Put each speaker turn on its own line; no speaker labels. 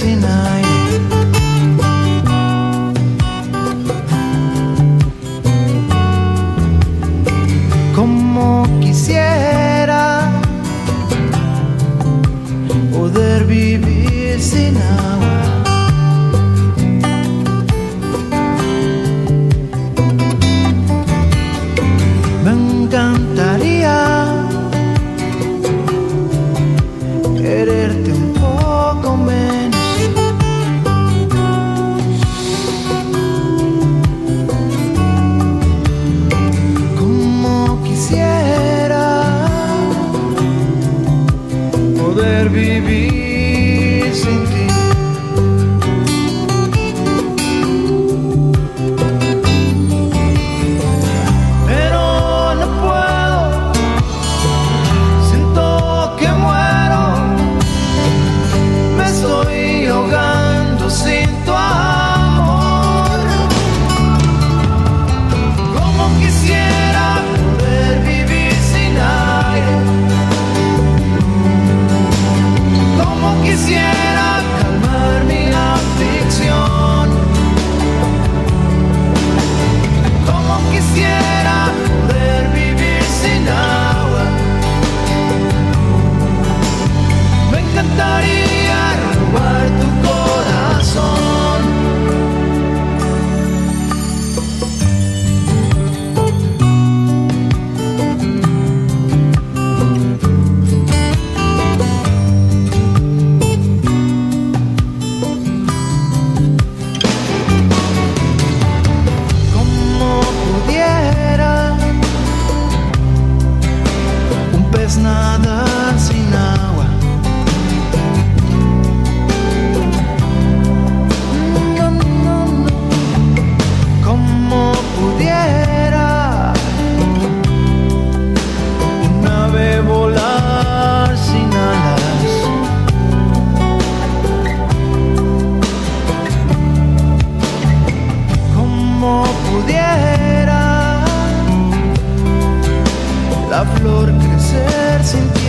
sin aire. Como quisiera poder vivir sin agua. Me encantaría quererte un poco menos. Como quisiera poder vivir sin ti. Pero no puedo, siento que muero. Me estoy ahogando sin tu amor. Como quisiera poder vivir sin aire. Como quisiera calmar mi aflicción. Como quisiera poder vivir sin agua. Me encantaría robar tu corazón. Como pudiera un pez nadar sin agua. No, no, no. Como pudiera un ave volar sin alas. Como pudiera la flor crecer sin ti.